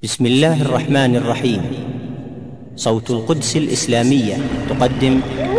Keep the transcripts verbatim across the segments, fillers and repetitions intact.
بسم الله الرحمن الرحيم. صوت القدس الإسلامية تقدم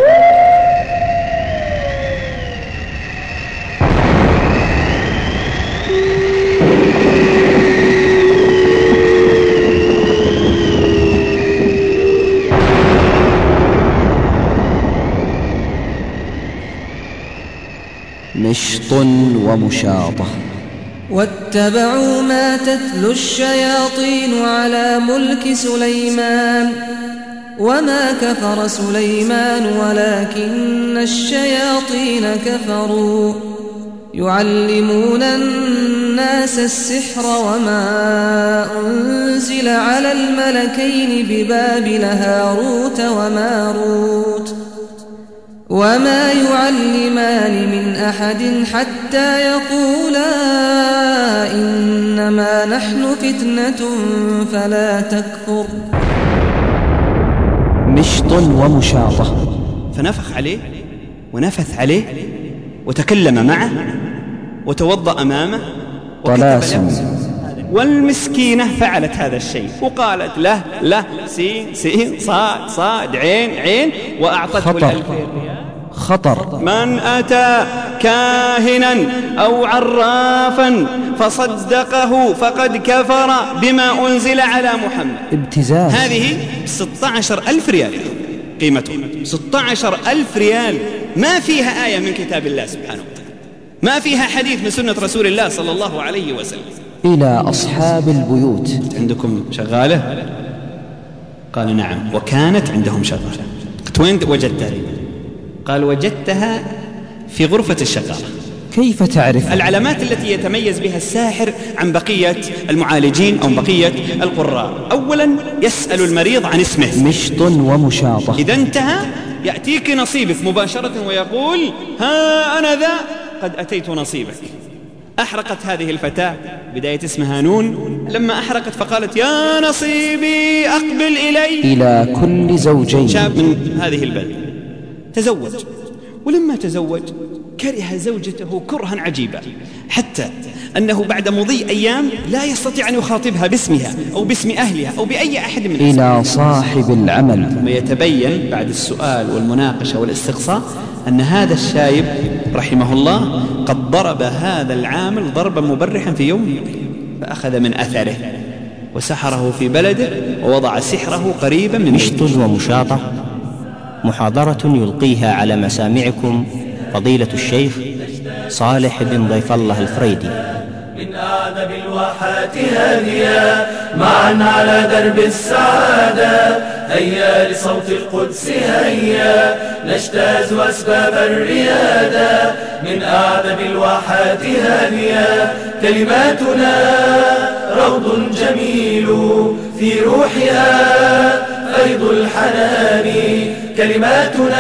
مشط ومشاطة. واتبعوا ما تتلو الشياطين على ملك سليمان وما كفر سليمان ولكن الشياطين كفروا يعلمون الناس السحر وما أنزل على الملكين ببابل هاروت وماروت وما يعلمان من أحد حتى يقولا إنما نحن فتنة فلا تكفر. مشط ومشاطة. فنفخ عليه ونفث عليه وتكلم معه وتوضأ أمامه طلاسم. والمسكينة فعلت هذا الشيء وقالت له له سين سين صاد صاد عين عين وأعطته خطر. الألف ريال. خطر. من أتى كاهنا أو عرافا فصدقه فقد كفر بما أنزل على محمد. ابتزاز. هذه ستة عشر ألف ريال قيمته، ستة عشر ألف ريال. ما فيها آية من كتاب الله سبحانه وتعالى، ما فيها حديث من سنة رسول الله صلى الله عليه وسلم. إلى أصحاب البيوت: عندكم شغالة؟ قال نعم. وكانت عندهم شغالة. قلت وين وجدتها؟ قال وجدتها في غرفة الشغالة. كيف تعرف؟ العلامات التي يتميز بها الساحر عن بقية المعالجين أو بقية القراء: أولا يسأل المريض عن اسمه. مشط ومشاطة. إذا انتهى يأتيك نصيبك مباشرة ويقول ها أنا ذا قد أتيت نصيبك. أحرقت هذه الفتاة بداية اسمها نون، لما أحرقت فقالت يا نصيبي أقبل إلي. إلى كل زوجين. شاب من هذه البلد تزوج، ولما تزوج كره زوجته كرها عجيبا، حتى أنه بعد مضي أيام لا يستطيع أن يخاطبها باسمها أو باسم أهلها أو بأي أحد من إلى أسمها. صاحب العمل. ثم يتبين بعد السؤال والمناقشة والاستقصاء أن هذا الشايب رحمه الله قد ضرب هذا العامل ضربا مبرحا في يوم، فأخذ من أثره وسحره في بلده ووضع سحره قريبا من مشط ومشاطة، محاضرة يلقيها على مسامعكم فضيلة الشيخ صالح بن ضيف الله الفريدي. من أعذب الواحات هادية معا على درب السعادة، هيا لصوت القدس هيا نجتاز أسباب الريادة. من أعذب الواحات هادية كلماتنا روض جميل في روحها فيض الحنان. كلماتنا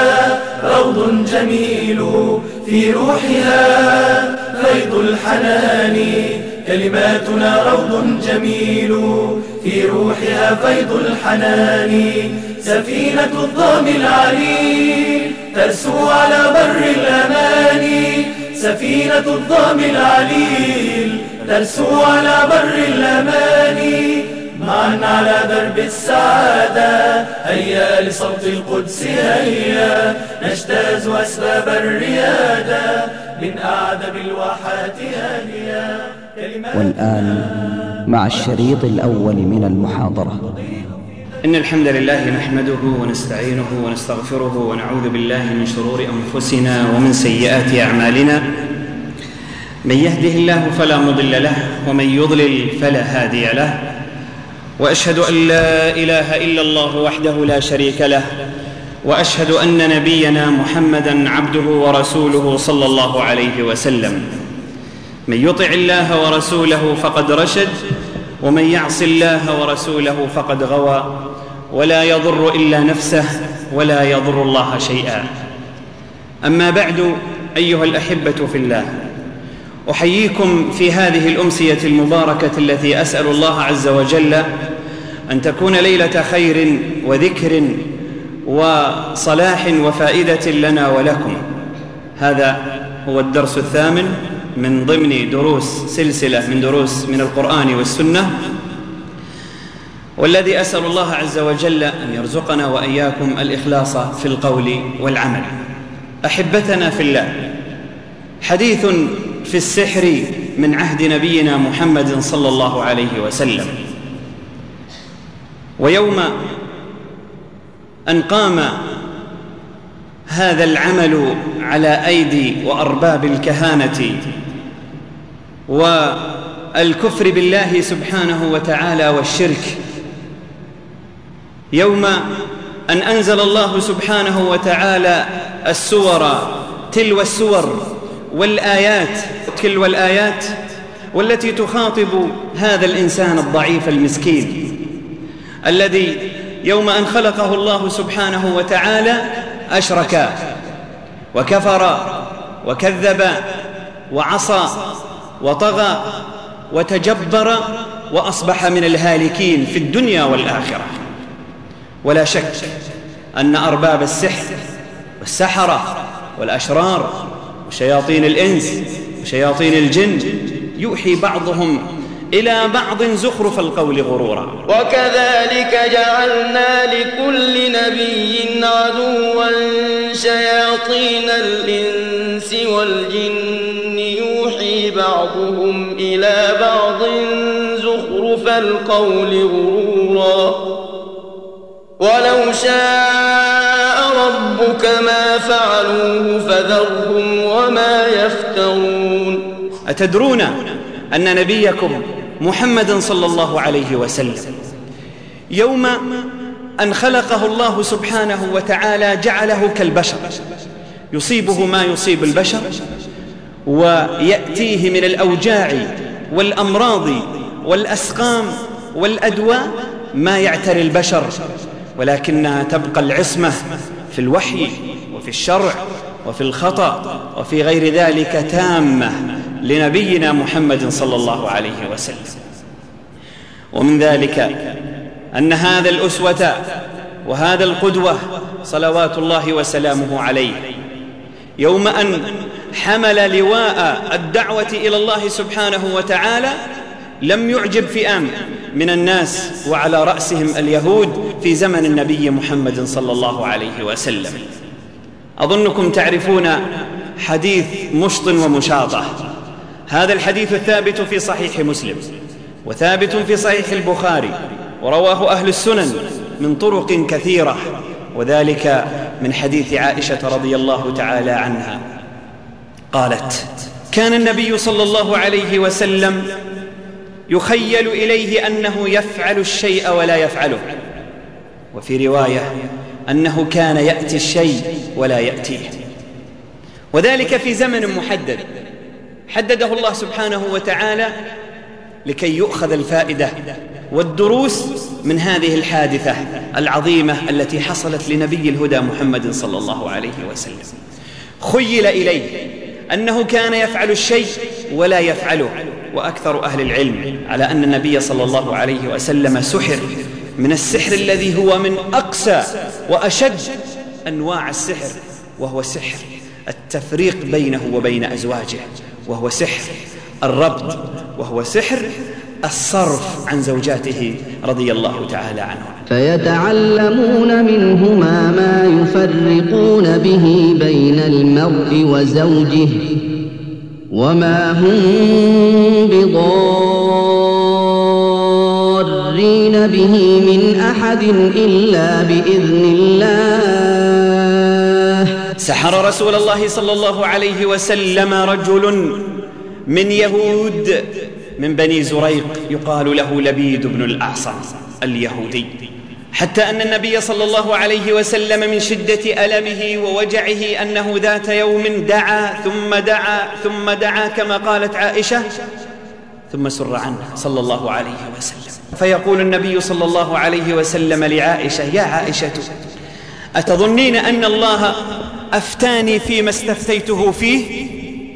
روض جميل في روحها فيض الحنان. كلماتنا روض جميل في روحها فيض الحنان. سفينة الظام العليل ترسو على بر الأمان. سفينة الظام العليل ترسو على بر الأمان. معا على درب السعادة هيا لصوت القدس هيا نجتاز أسباب الريادة. من أعذب الواحات هادية. والآن مع الشريط الأول من المحاضرة. إن الحمد لله نحمده ونستعينه ونستغفره ونعوذ بالله من شرور أنفسنا ومن سيئات أعمالنا. من يهده الله فلا مضل له ومن يضلل فلا هادي له، وأشهد أن لا إله إلا الله وحده لا شريك له، وأشهد أن نبينا محمدًا عبده ورسوله صلى الله عليه وسلم. من يطع الله ورسوله فقد رشد، ومن يعص الله ورسوله فقد غوى، ولا يضر إلا نفسه ولا يضر الله شيئا. أما بعد، أيها الأحبة في الله، أحييكم في هذه الأمسية المباركة التي أسأل الله عز وجل أن تكون ليلة خير وذكر وصلاح وفائدة لنا ولكم. هذا هو الدرس الثامن من ضمن دروس سلسلة من دروس من القرآن والسنة والذي أسأل الله عز وجل أن يرزقنا وإياكم الإخلاص في القول والعمل. أحبتنا في الله، حديث في السحر من عهد نبينا محمد صلى الله عليه وسلم. ويوم أن قام هذا العمل على أيدي وأرباب الكهانة والكفر بالله سبحانه وتعالى والشرك، يوم أن أنزل الله سبحانه وتعالى السور تلو السور والآيات تلو الآيات والتي تخاطب هذا الإنسان الضعيف المسكين الذي يوم أن خلقه الله سبحانه وتعالى أشرك وكفر وكذب وعصى وطغى وتجبر وأصبح من الهالكين في الدنيا والآخرة. ولا شك أن أرباب السحر والسحرة والأشرار وشياطين الإنس وشياطين الجن يوحي بعضهم إلى بعض زخرف القول غرورا. وكذلك جعلنا لكل نبي عدوا شياطين الإنس والجن يوحي بعضهم إلى بعض زخرف القول غرورا ولو شاء ربك ما فعلوه فذرهم وما يفترون. أتدرون أن نبيكم محمد صلى الله عليه وسلم يوم أن خلقه الله سبحانه وتعالى جعله كالبشر، يصيبه ما يصيب البشر ويأتيه من الأوجاع والأمراض والأسقام والأدواء ما يعتري البشر، ولكنها تبقى العصمة في الوحي وفي الشرع وفي الخطأ وفي غير ذلك تامة لنبينا محمد صلى الله عليه وسلم. ومن ذلك أن هذا الأسوة وهذا القدوة صلوات الله وسلامه عليه يوم أن حمل لواء الدعوة إلى الله سبحانه وتعالى لم يعجب فئام من الناس وعلى رأسهم اليهود في زمن النبي محمد صلى الله عليه وسلم. أظنكم تعرفون حديث مشط ومشاطة. هذا الحديث الثابت في صحيح مسلم وثابت في صحيح البخاري ورواه أهل السنن من طرق كثيرة، وذلك من حديث عائشة رضي الله تعالى عنها قالت: كان النبي صلى الله عليه وسلم يخيل إليه أنه يفعل الشيء ولا يفعله، وفي رواية أنه كان يأتي الشيء ولا يأتيه، وذلك في زمن محدد حدده الله سبحانه وتعالى لكي يؤخذ الفائدة والدروس من هذه الحادثة العظيمة التي حصلت لنبي الهدى محمد صلى الله عليه وسلم. خيل إليه أنه كان يفعل الشيء ولا يفعله، وأكثر أهل العلم على أن النبي صلى الله عليه وسلم سحر من السحر الذي هو من أقسى وأشد أنواع السحر، وهو سحر التفريق بينه وبين أزواجه، وهو سحر الربط، وهو سحر الصرف عن زوجاته رضي الله تعالى عنه. فيتعلمون منهما ما يفرقون به بين المرء وزوجه وما هم بضارين به من أحد إلا بإذن الله. سحر رسول الله صلى الله عليه وسلم رجل من يهود من بني زريق يقال له لبيد بن الأعصم اليهودي، حتى أن النبي صلى الله عليه وسلم من شدة ألمه ووجعه أنه ذات يوم دعا ثم دعا ثم دعا كما قالت عائشة، ثم سر عنه صلى الله عليه وسلم. فيقول النبي صلى الله عليه وسلم لعائشة: يا عائشة، أتظنين أن الله أفتاني فيما استفتيته فيه؟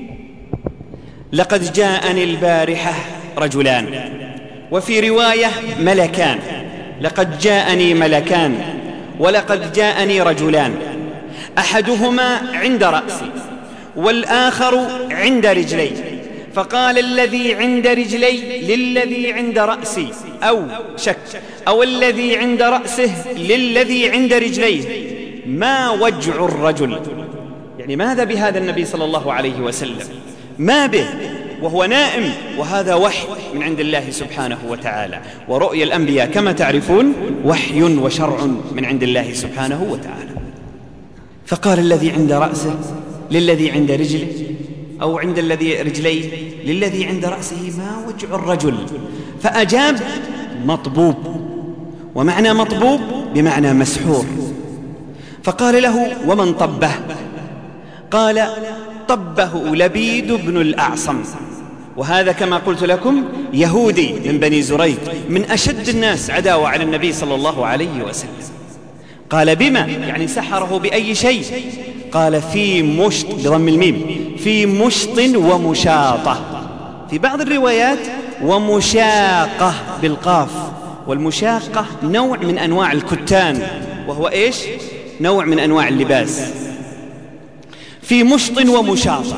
لقد جاءني البارحة رجلان، وفي رواية ملكان، لقد جاءني ملكان ولقد جاءني رجلان، أحدهما عند رأسي والآخر عند رجلي، فقال الذي عند رجلي للذي عند رأسي، أو شك، أو الذي عند رأسه للذي عند رجليه، ما وجع الرجل؟ يعني ماذا بهذا النبي صلى الله عليه وسلم؟ ما به وهو نائم، وهذا وحي من عند الله سبحانه وتعالى. ورؤيا الأنبياء كما تعرفون وحي وشرع من عند الله سبحانه وتعالى. فقال الذي عند رأسه للذي عند رجله، أو عند الذي رجليه للذي عند رأسه، ما وجع الرجل؟ فأجاب مطبوب، ومعنى مطبوب بمعنى مسحور. فقال له ومن طبه؟ قال طبه لبيد بن الأعصم، وهذا كما قلت لكم يهودي من بني زريق، من أشد الناس عداوة على النبي صلى الله عليه وسلم. قال بما؟ يعني سحره بأي شيء؟ قال في مشط بضم الميم، في مشط ومشاطة، في بعض الروايات ومشاقة بالقاف، والمشاقة نوع من أنواع الكتان، وهو إيش؟ نوع من أنواع اللباس. في مشط ومشاطة.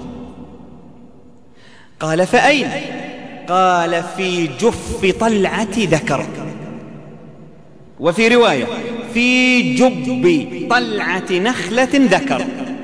قال فأين؟ قال في جف طلعة ذكر، وفي رواية في جب طلعة نخلة ذكر.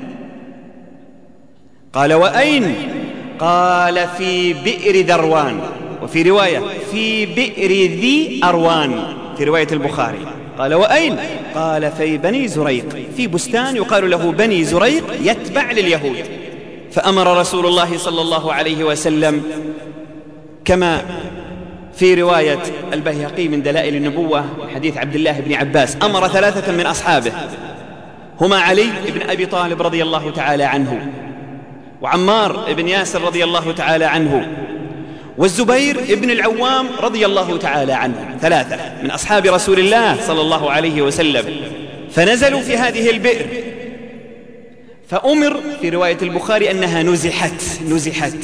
قال وأين؟ قال في بئر ذروان، وفي رواية في بئر ذي أروان في رواية البخاري. قال وأين؟ قال في بني زريق، في بستان يقال له بني زريق يتبع لليهود. فأمر رسول الله صلى الله عليه وسلم كما في رواية البيهقي من دلائل النبوة حديث عبد الله بن عباس، أمر ثلاثة من أصحابه، هما علي بن أبي طالب رضي الله تعالى عنه، وعمار بن ياسر رضي الله تعالى عنه، والزبير بن العوام رضي الله تعالى عنه، ثلاثة من أصحاب رسول الله صلى الله عليه وسلم. فنزلوا في هذه البئر، فأمر في رواية البخاري أنها نزحت نزحت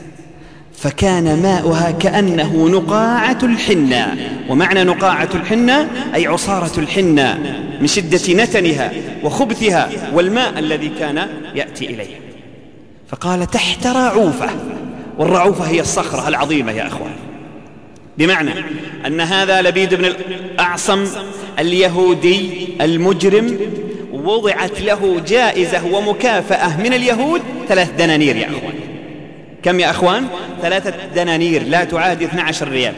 فكان ماؤها كأنه نقاعة الحنة. ومعنى نقاعة الحنة أي عصارة الحنة من شدة نتنها وخبثها والماء الذي كان يأتي إليه. فقال تحت رعوفة، والرعوفة هي الصخرة العظيمة يا أخوان، بمعنى أن هذا لبيد بن الأعصم اليهودي المجرم وضعت له جائزة ومكافأة من اليهود ثلاث دنانير يا أخوان. كم يا أخوان؟ ثلاثة دنانير لا تعادل اثني عشر ريال،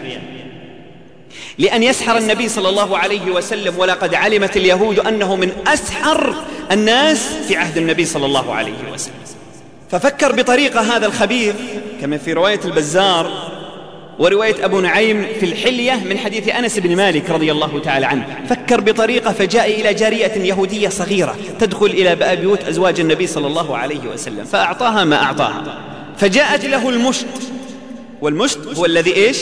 لأن يسحر النبي صلى الله عليه وسلم. ولقد علمت اليهود أنه من أسحر الناس في عهد النبي صلى الله عليه وسلم. ففكر بطريقة هذا الخبيث كما في رواية البزار ورواية أبو نعيم في الحلية من حديث أنس بن مالك رضي الله تعالى عنه. فكر بطريقة فجاء إلى جارية يهودية صغيرة تدخل إلى بيوت أزواج النبي صلى الله عليه وسلم، فأعطاها ما أعطاها، فجاءت له المشط، والمشط هو الذي إيش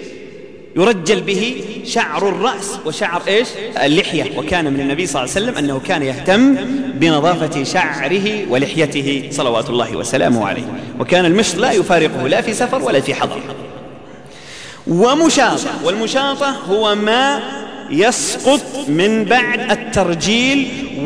يرجل به شعر الرأس وشعر إيش اللحية. وكان من النبي صلى الله عليه وسلم أنه كان يهتم بنظافة شعره ولحيته صلوات الله وسلامه عليه، وكان المشط لا يفارقه لا في سفر ولا في حضر. ومشاطة، والمشاطة هو ما يسقط من بعد الترجيل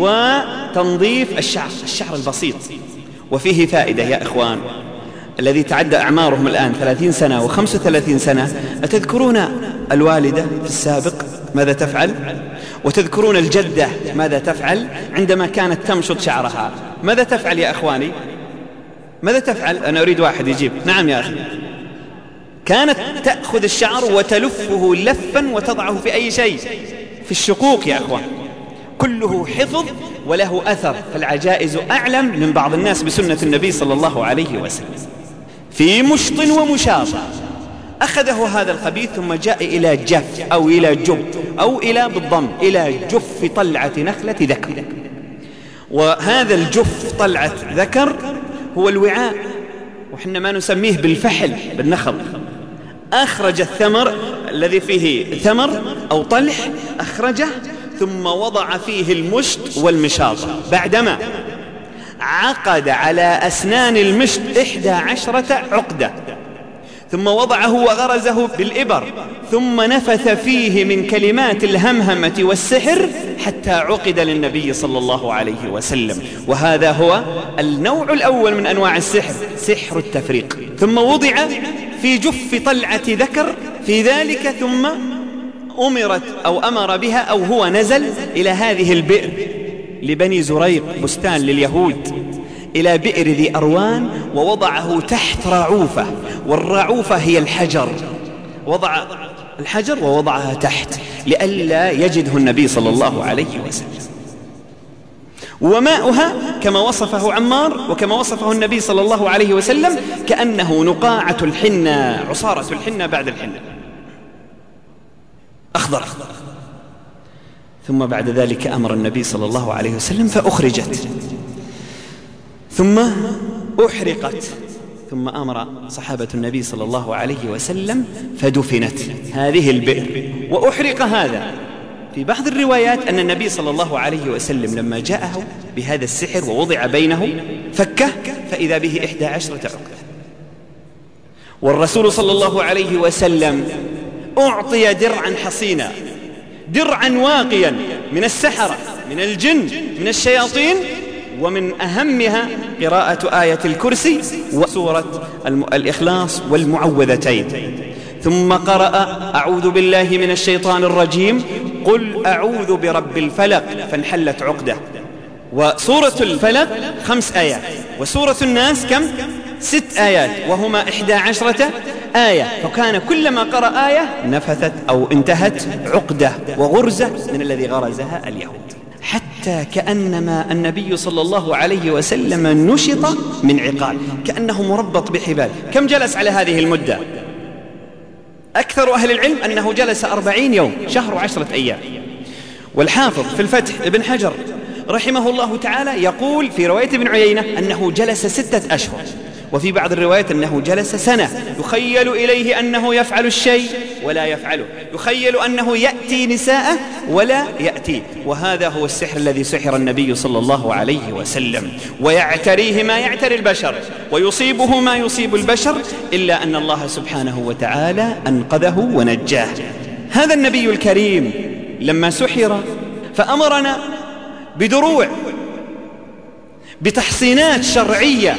وتنظيف الشعر، الشعر البسيط. وفيه فائدة يا إخوان، الذي تعدى أعمارهم الآن ثلاثين سنة وخمسة وثلاثين سنة، أتذكرون الوالدة في السابق ماذا تفعل؟ وتذكرون الجدة ماذا تفعل عندما كانت تمشط شعرها؟ ماذا تفعل يا أخواني؟ ماذا تفعل؟ أنا أريد واحد يجيب. نعم يا أخي. كانت تأخذ الشعر وتلفه لفا وتضعه في أي شيء، في الشقوق يا أخوان، كله حفظ وله أثر. فالعجائز أعلم من بعض الناس بسنة النبي صلى الله عليه وسلم. في مشط ومشاطة أخذه هذا الخبيث ثم جاء إلى جف أو إلى جب أو إلى بالضم إلى جف طلعة نخلة ذكر. وهذا الجف طلعة ذكر هو الوعاء، وحنا ما نسميه بالفحل بالنخل. أخرج الثمر الذي فيه ثمر أو طلح، أخرجه ثم وضع فيه المشط والمشاطة. بعدما عقد على أسنان المشط إحدى عشرة عقدة، ثم وضعه وغرزه بالإبر، ثم نفث فيه من كلمات الهمهمة والسحر حتى عقد للنبي صلى الله عليه وسلم. وهذا هو النوع الأول من أنواع السحر، سحر التفريق. ثم وضع في جف طلعة ذكر في ذلك، ثم أمرت أو أمر بها أو هو نزل إلى هذه البئر لبني زريق، بستان لليهود، إلى بئر ذي أروان، ووضعه تحت راعوفة، والراعوفة هي الحجر، وضع الحجر ووضعها تحت لئلا يجده النبي صلى الله عليه وسلم. وماؤها كما وصفه عمار وكما وصفه النبي صلى الله عليه وسلم كأنه نقاعة الحنة، عصارة الحنة بعد الحنة، أخضر. ثم بعد ذلك أمر النبي صلى الله عليه وسلم فأخرجت، ثم أحرقت، ثم أمر صحابة النبي صلى الله عليه وسلم فدفنت هذه البئر وأحرق هذا. في بعض الروايات أن النبي صلى الله عليه وسلم لما جاءه بهذا السحر ووضع بينه فكه فإذا به إحدى عشرة عقدة. والرسول صلى الله عليه وسلم أعطي درعا حصينا، درعا واقيا من السحرة، من الجن، من الشياطين، ومن أهمها قراءة آية الكرسي وسورة الإخلاص والمعوذتين. ثم قرأ أعوذ بالله من الشيطان الرجيم قل أعوذ برب الفلق فانحلت عقدة. وسورة الفلق خمس آيات، وسورة الناس كم؟ ست آيات، وهما إحدى عشرة آية. فكان كلما قرأ آية نفثت أو انتهت عقدة وغرزة من الذي غرزها اليهود، حتى كأنما النبي صلى الله عليه وسلم نشط من عقال، كأنه مربط بحبال. كم جلس على هذه المدة؟ أكثر أهل العلم أنه جلس أربعين يوم، شهر وعشرة أيام. والحافظ في الفتح ابن حجر رحمه الله تعالى يقول في رواية ابن عيينة أنه جلس ستة أشهر، وفي بعض الروايات أنه جلس سنة. يخيل إليه أنه يفعل الشيء ولا يفعله، يخيل أنه يأتي نساءه ولا يأتي. وهذا هو السحر الذي سحر النبي صلى الله عليه وسلم، ويعتريه ما يعتري البشر ويصيبه ما يصيب البشر، إلا أن الله سبحانه وتعالى أنقذه ونجاه. هذا النبي الكريم لما سحر فأمرنا بدروع، بتحصينات شرعية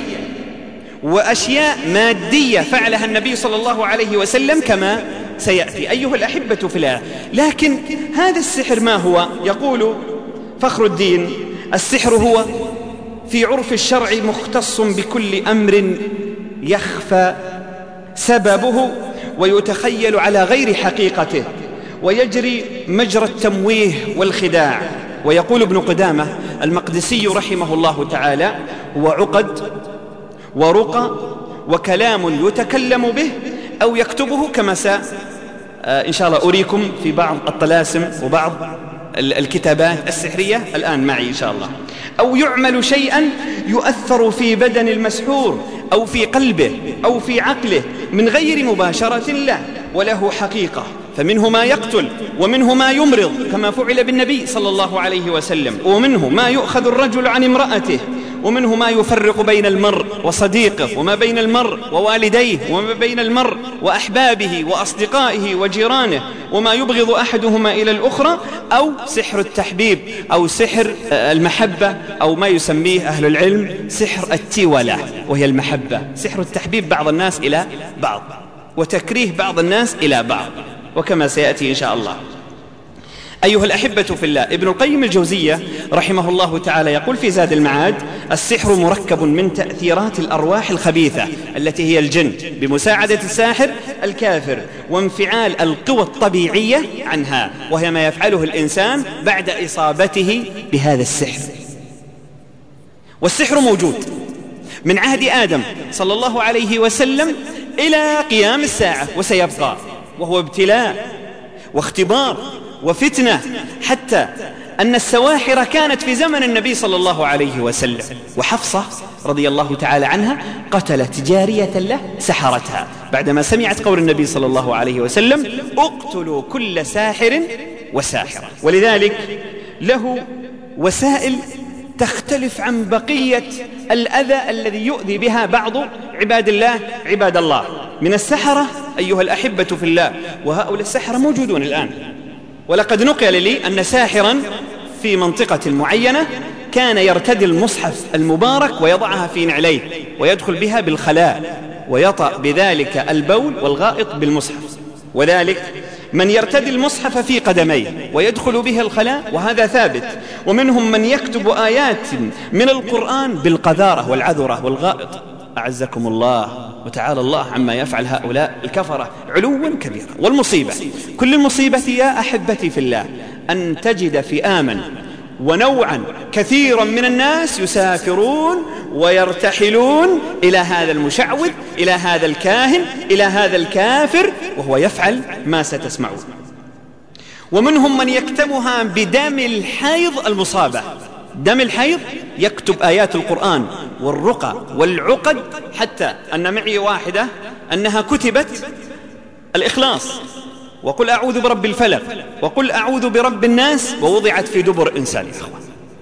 وأشياء مادية فعلها النبي صلى الله عليه وسلم كما سيأتي أيها الأحبة في الله. لكن هذا السحر ما هو؟ يقول فخر الدين السحر هو في عرف الشرع مختص بكل أمر يخفى سببه ويتخيل على غير حقيقته ويجري مجرى التمويه والخداع. ويقول ابن قدامة المقدسي رحمه الله تعالى هو عقد ورقى وكلام يتكلم به أو يكتبه، كما سأ إن شاء الله أريكم في بعض الطلاسم وبعض الكتابات السحرية الآن معي إن شاء الله. أو يعمل شيئا يؤثر في بدن المسحور أو في قلبه أو في عقله من غير مباشرة له وله حقيقة، فمنه ما يقتل ومنه ما يمرض كما فعل بالنبي صلى الله عليه وسلم، ومنه ما يؤخذ الرجل عن امرأته، ومنه ما يفرق بين المرء وصديقه، وما بين المرء ووالديه، وما بين المرء وأحبابه وأصدقائه وجيرانه، وما يبغض أحدهما إلى الأخرى، أو سحر التحبيب أو سحر المحبة، أو ما يسميه أهل العلم سحر التولة وهي المحبة، سحر التحبيب بعض الناس إلى بعض وتكريه بعض الناس إلى بعض، وكما سيأتي إن شاء الله. أيها الأحبة في الله، ابن القيم الجوزية رحمه الله تعالى يقول في زاد المعاد السحر مركب من تأثيرات الأرواح الخبيثة التي هي الجن بمساعدة الساحر الكافر، وانفعال القوى الطبيعية عنها، وهي ما يفعله الإنسان بعد إصابته بهذا السحر. والسحر موجود من عهد آدم صلى الله عليه وسلم إلى قيام الساعة وسيبقى، وهو ابتلاء واختبار وفتنة، حتى أن السواحر كانت في زمن النبي صلى الله عليه وسلم. وحفصة رضي الله تعالى عنها قتلت جارية له سحرتها بعدما سمعت قول النبي صلى الله عليه وسلم اقتلوا كل ساحر وساحرة. ولذلك له وسائل تختلف عن بقية الأذى الذي يؤذي بها بعض عباد الله عباد الله. من السحرة أيها الأحبة في الله، وهؤلاء السحرة موجودون الآن. ولقد نقل لي أن ساحرا في منطقة معينة كان يرتدي المصحف المبارك ويضعها في نعليه ويدخل بها بالخلاء ويطأ بذلك البول والغائط بالمصحف، وذلك من يرتدي المصحف في قدميه ويدخل به الخلاء، وهذا ثابت. ومنهم من يكتب آيات من القرآن بالقذارة والعذرة والغائط، أعزكم الله وتعالى الله عما يفعل هؤلاء الكفرة علوا كبيرا. والمصيبة، كل المصيبة يا أحبتي في الله، أن تجد فئاما ونوعا كثيرا من الناس يسافرون ويرتحلون إلى هذا المشعوذ، إلى هذا الكاهن، إلى هذا الكافر، وهو يفعل ما ستسمعون. ومنهم من يكتمها بدم الحيض المصابة. دم الحيض يكتب آيات القرآن والرقى والعقد، حتى أن معي واحدة أنها كتبت الإخلاص وقل أعوذ برب الفلق وقل أعوذ برب الناس، ووضعت في دبر إنسان يا أخوان.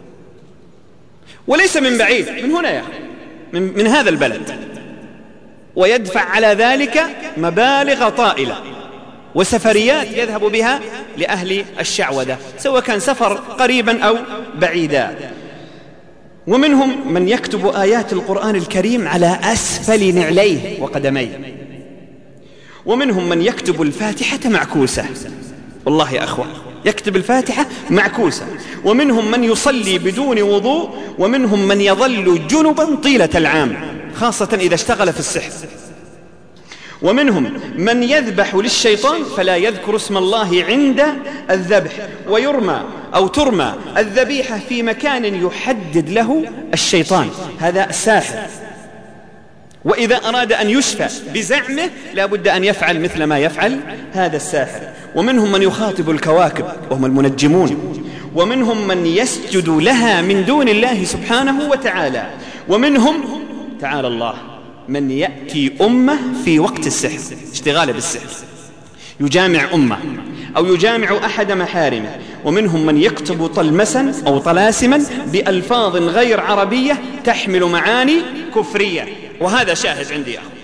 وليس من بعيد، من هنا يا أخوان، من, من هذا البلد، ويدفع على ذلك مبالغ طائلة وسفريات يذهب بها لأهل الشعوذة، سواء كان سفر قريبا أو بعيدا. ومنهم من يكتب آيات القرآن الكريم على أسفل نعليه وقدميه. ومنهم من يكتب الفاتحة معكوسة، والله يا أخوة يكتب الفاتحة معكوسة. ومنهم من يصلي بدون وضوء، ومنهم من يظل جنبا طيلة العام، خاصة إذا اشتغل في السحر. ومنهم من يذبح للشيطان فلا يذكر اسم الله عند الذبح، ويرمى أو ترمى الذبيحة في مكان يحدد له الشيطان، هذا الساحر. وإذا أراد أن يشفى بزعمه لا بد أن يفعل مثل ما يفعل هذا الساحر. ومنهم من يخاطب الكواكب وهم المنجمون، ومنهم من يسجد لها من دون الله سبحانه وتعالى. ومنهم تعالى الله من يأتي أمة في وقت السحر، اشتغاله بالسحر، يجامع أمة أو يجامع أحد محارمه. ومنهم من يكتب طلمسا أو طلاسما بألفاظ غير عربية تحمل معاني كفرية، وهذا شاهد عندي أخي.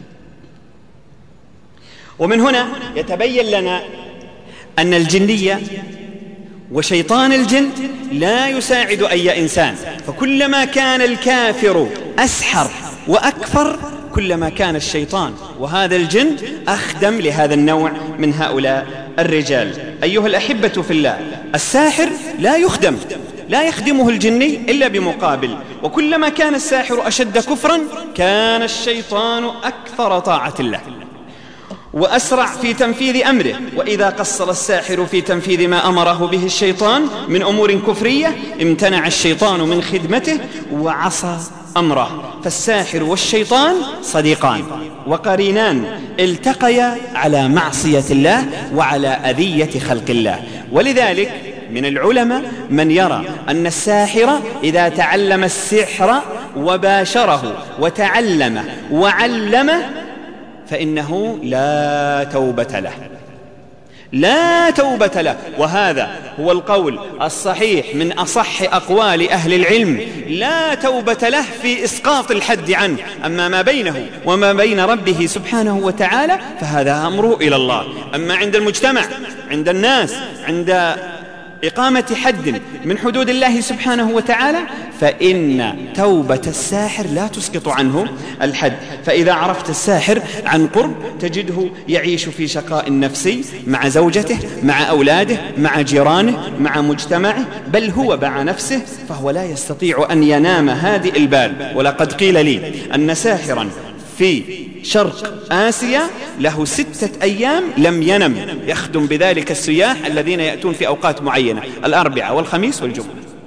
ومن هنا يتبين لنا أن الجنية وشيطان الجن لا يساعد أي إنسان، فكلما كان الكافر أسحر وأكفر كلما كان الشيطان وهذا الجن أخدم لهذا النوع من هؤلاء الرجال. أيها الأحبة في الله، الساحر لا يخدم، لا يخدمه الجني إلا بمقابل. وكلما كان الساحر أشد كفرا كان الشيطان أكثر طاعة الله وأسرع في تنفيذ أمره. وإذا قصر الساحر في تنفيذ ما أمره به الشيطان من أمور كفرية امتنع الشيطان من خدمته وعصى أمره. فالساحر والشيطان صديقان وقرينان التقيا على معصية الله وعلى أذية خلق الله. ولذلك من العلماء من يرى أن الساحر إذا تعلم السحر وباشره وتعلمه وعلمه فإنه لا توبة له، لا توبة له. وهذا هو القول الصحيح من أصح أقوال أهل العلم، لا توبة له في إسقاط الحد عنه. أما ما بينه وما بين ربه سبحانه وتعالى فهذا أمره إلى الله. أما عند المجتمع، عند الناس، عند إقامة حد من حدود الله سبحانه وتعالى فإن توبة الساحر لا تسقط عنه الحد. فإذا عرفت الساحر عن قرب تجده يعيش في شقاء نفسي مع زوجته، مع أولاده، مع جيرانه، مع مجتمعه، بل هو مع نفسه، فهو لا يستطيع أن ينام هادئ البال. ولقد قيل لي أن ساحرا في شرق آسيا له ستة أيام لم ينم، يخدم بذلك السياح الذين يأتون في أوقات معينة، الأربعاء والخميس والجمعة،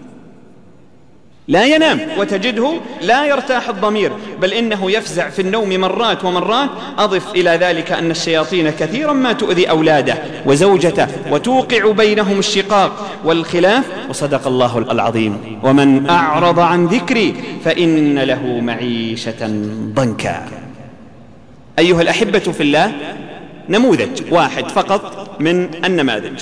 لا ينام. وتجده لا يرتاح الضمير، بل إنه يفزع في النوم مرات ومرات. أضف إلى ذلك أن الشياطين كثيرا ما تؤذي أولاده وزوجته وتوقع بينهم الشقاق والخلاف. وصدق الله العظيم: ومن أعرض عن ذكري فإن له معيشة ضنكا. أيها الأحبة في الله، نموذج واحد فقط من النماذج.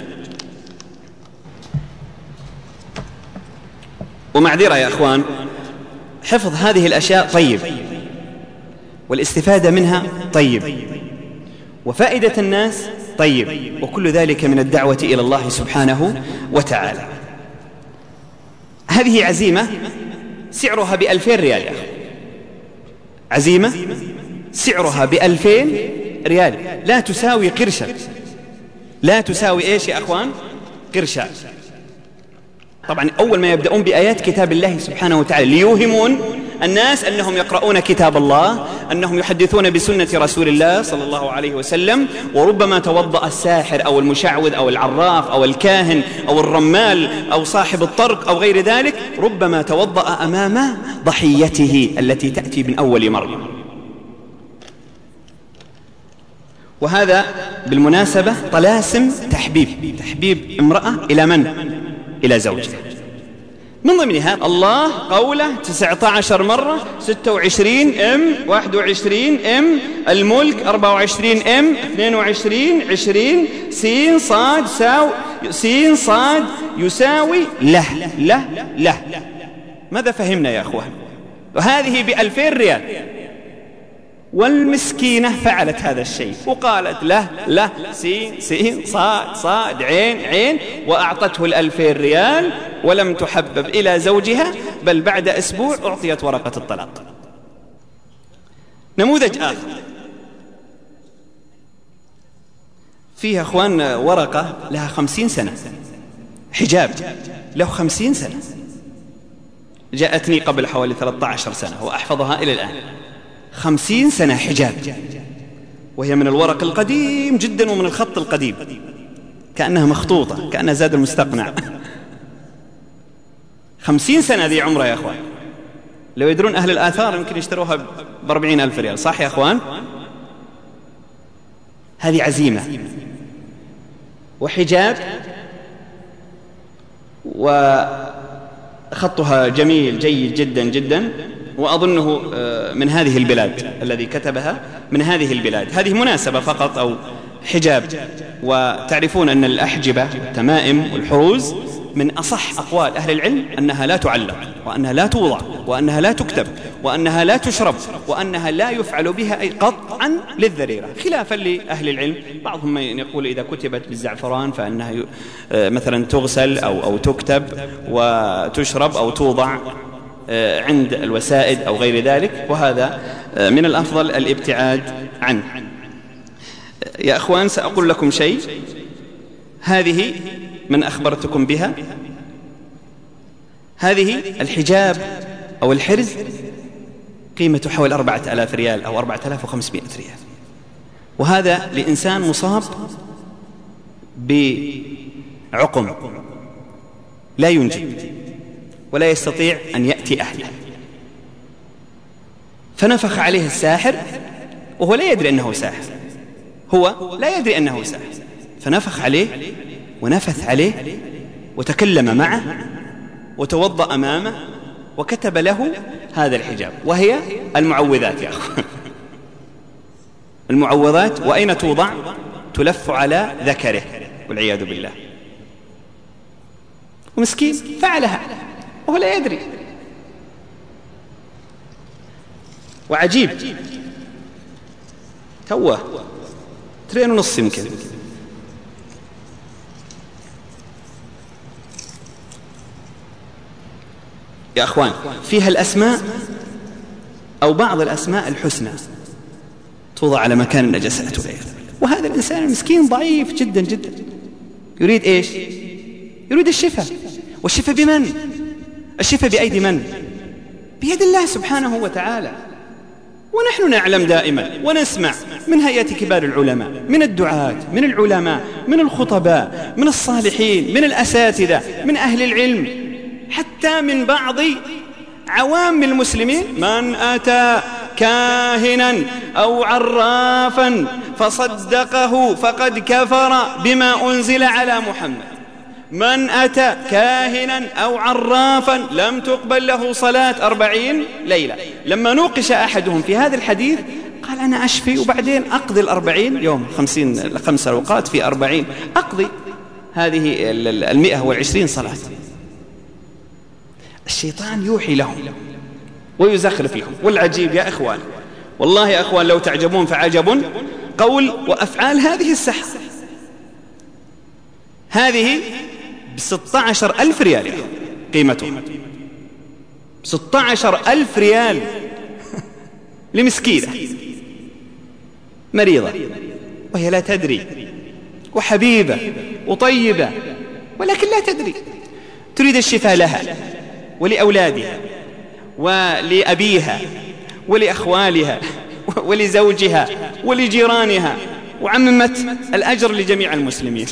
ومعذرة يا أخوان، حفظ هذه الأشياء طيب والاستفادة منها طيب، وفائدة الناس. طيب، وكل ذلك من الدعوة إلى الله سبحانه وتعالى. هذه عزيمة سعرها بألفين ريال يا أخي، عزيمة سعرها بألفين ريال، لا تساوي قرشا، لا تساوي إيش يا أخوان؟ قرشا. طبعا أول ما يبدأون بآيات كتاب الله سبحانه وتعالى ليوهمون الناس أنهم يقرؤون كتاب الله، أنهم يحدثون بسنة رسول الله صلى الله عليه وسلم. وربما توضأ الساحر أو المشعوذ أو العراف أو الكاهن أو الرمال أو صاحب الطرق أو غير ذلك، ربما توضأ أمام ضحيته التي تأتي من أول مرة. وهذا بالمناسبة طلاسم تحبيب، تحبيب امرأة إلى من؟ إلى زوجها. من ضمنها الله قوله تسعة عشر مرة، ستة وعشرين ام، واحد وعشرين ام، الملك أربعة وعشرين ام، اثنين وعشرين، عشرين، سين صاد ساو سين صاد يساوي له له له. ماذا فهمنا يا أخوان؟ وهذه بألفين ريال، والمسكينة فعلت هذا الشيء وقالت له له سين سين صاد صاد عين عين، وأعطته الألفين ريال ولم تحبب إلى زوجها، بل بعد أسبوع أعطيت ورقة الطلاق. نموذج آخر فيها أخوان ورقة لها خمسين سنة، حجاب له خمسين سنة، جاءتني قبل حوالي ثلاثة عشر سنة وأحفظها إلى الآن. خمسين سنة حجاب، وهي من الورق القديم جدا ومن الخط القديم، كأنها مخطوطة، كأنها زاد المستقنع. خمسين سنة ذي عمرها يا أخوان. لو يدرون أهل الآثار يمكن يشتروها بأربعين ألف ريال، صح يا أخوان؟ هذه عزيمة وحجاب، وخطها جميل جيد جدا جدا، وأظنه من هذه البلاد، الذي كتبها من هذه البلاد. هذه مناسبة فقط أو حجاب. وتعرفون أن الأحجبة والتمائم والحروز من أصح أقوال أهل العلم أنها لا تعلق، وأنها لا توضع، وأنها لا تكتب، وأنها لا تشرب، وأنها لا يفعل بها أي قطعا للذريرة، خلافا لأهل العلم. بعضهم يقول إذا كتبت بالزعفران فإنها مثلا تغسل أو, أو تكتب وتشرب أو توضع عند الوسائد أو غير ذلك، وهذا من الأفضل الابتعاد عنه. يا أخوان سأقول لكم شيء، هذه من أخبرتكم بها، هذه الحجاب أو الحرز قيمة حوالي أربعة آلاف ريال أو أربعة آلاف وخمسمائة ريال، وهذا لإنسان مصاب بعقم لا ينجب ولا يستطيع أن يأتي أهله، فنفخ عليه الساحر وهو لا يدري أنه ساحر، هو لا يدري أنه ساحر، فنفخ عليه ونفث عليه وتكلم معه وتوضأ أمامه وكتب له هذا الحجاب، وهي المعوذات يا أخوان. المعوذات وأين توضع؟ تلف على ذكره والعياذ بالله. ومسكين فعلها وهو لا يدري. وعجيب، توه ترين ونص يمكن، يا أخوان فيها الأسماء أو بعض الأسماء الحسنى توضع على مكان النجاسات والعياذ بالله. وهذا الإنسان المسكين ضعيف جدا جدا، يريد إيش؟ يريد الشفاء. والشفاء بمن؟ الشفاء بأيدي من؟ بيد الله سبحانه وتعالى. ونحن نعلم دائما ونسمع من هيئة كبار العلماء، من الدعاة، من العلماء، من الخطباء، من الصالحين، من الأساتذة، من أهل العلم، حتى من بعض عوام المسلمين، من أتى كاهنا أو عرافا فصدقه فقد كفر بما أنزل على محمد. من أتى كاهنا أو عرافا لم تقبل له صلاة أربعين ليلة. لما نوقش أحدهم في هذا الحديث قال أنا أشفي وبعدين أقضي الأربعين يوم، خمسين خمس أوقات في أربعين، أقضي هذه المئة والعشرين صلاة. الشيطان يوحي لهم ويزخرف لهم. والعجيب يا إخوان، والله يا إخوان لو تعجبون فعجب وقول وأفعال هذه السحرة. هذه بستة عشر ألف ريال قيمتها، ستة عشر ألف ريال لمسكينة مريضة وهي لا تدري، وحبيبة وطيبة ولكن لا تدري، تريد الشفاء لها ولأولادها ولأبيها ولأخوالها ولزوجها ولجيرانها، وعممت الأجر لجميع المسلمين.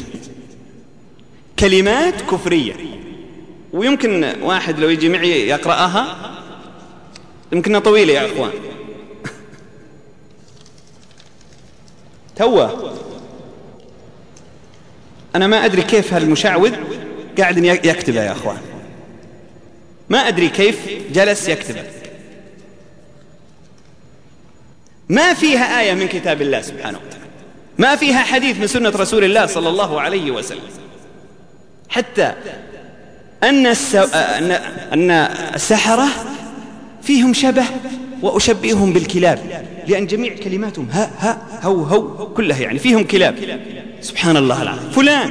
كلمات كفرية، ويمكن واحد لو يجي معي يقرأها يمكنها طويلة يا أخوان. توه أنا ما أدري كيف هالمشعوذ قاعد يكتبها يا أخوان، ما أدري كيف جلس يكتبها. ما فيها آية من كتاب الله سبحانه وتعالى، ما فيها حديث من سنة رسول الله صلى الله عليه وسلم، حتى أن, السو... أن... أن السحرة فيهم شبه وأشبههم بالكلاب، لأن جميع كلماتهم ها ها هو هو كلها يعني فيهم كلاب. سبحان الله العظيم. فلان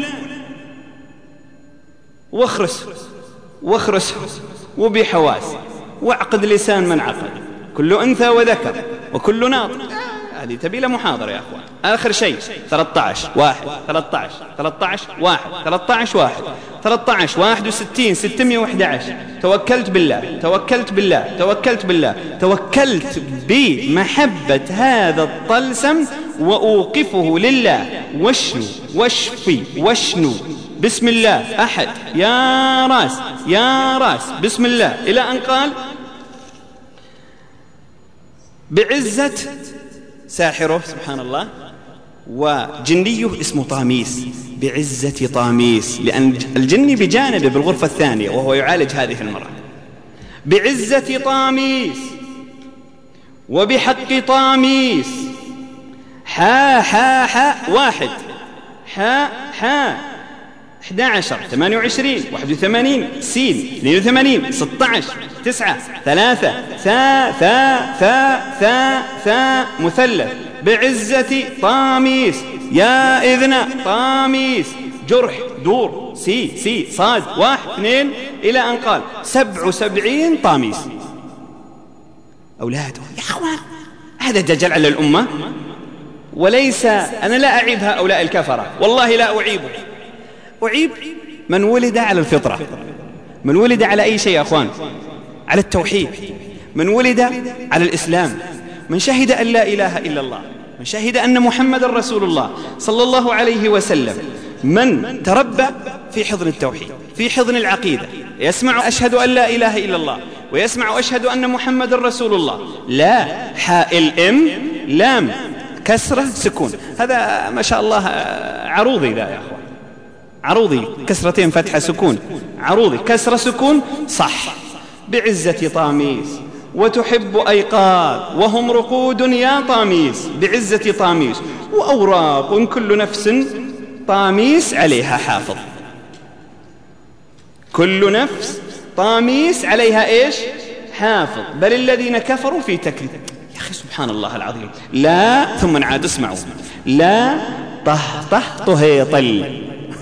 واخرس واخرس وبحواس وعقد لسان من عقد، كل أنثى وذكر وكل ناطق. هذه تبي له محاضرة يا أخوان. آخر شيء ثلاثة عشر واحد ثلاثة عشر ثلاثة عشر واحد ثلاثة عشر واحد ثلاثة عشر واحد وستين ستمائة وأحد عشر. توكلت بالله توكلت بالله توكلت بالله توكلت بمحبة هذا الطلسم وأوقفه لله، واشنو واشفي واشنو بسم الله أحد يا راس يا راس بسم الله، إلى أن قال بعزة ساحره سبحان الله وجنيه اسمه طاميس، بعزة طاميس، لأن الجني بجانبه بالغرفة الثانية وهو يعالج هذه المرأة. بعزة طاميس وبحق طاميس، حا حا حا واحد حا حا أحد عشر ثمانية وعشرين واحد وثمانين سين اثنين وثمانين ستة عشر تسعة ثلاثة ثا ثا ثا ثا ثا مثلث بعزة طاميس يا إذن طاميس جرح دور سي سي صاد واحد اثنين إلى أن قال سبع وسبعين طاميس. أولاده يا أخوان هذا دجل على الأمة، وليس أنا لا أعيب هؤلاء الكفرة، والله لا أعيبه، أعيب من ولد على الفطرة، من ولد على أي شيء يا أخوان، على التوحيد، من ولد على الإسلام، من شهد أن لا إله إلا الله، من شهد أن محمد رسول الله صلى الله عليه وسلم، من تربى في حضن التوحيد في حضن العقيدة، يسمع أشهد أن لا إله إلا الله ويسمع أشهد أن محمد رسول الله. لا حاء الإم لام كسرة سكون، هذا ما شاء الله عروضي ذا يا أخوان، عروضي كسرتين فتحة سكون، عروضي كسرة سكون صح. بعزة طاميس وتحب أيقاظ وهم رقود يا طاميس، بعزة طاميس وأوراق كل نفس طاميس عليها حافظ، كل نفس طاميس عليها إيش حافظ، بل الذين كفروا في تكذيب. يا أخي سبحان الله العظيم. لا ثم نعاد اسمعوا، لا طه طه طهيطل،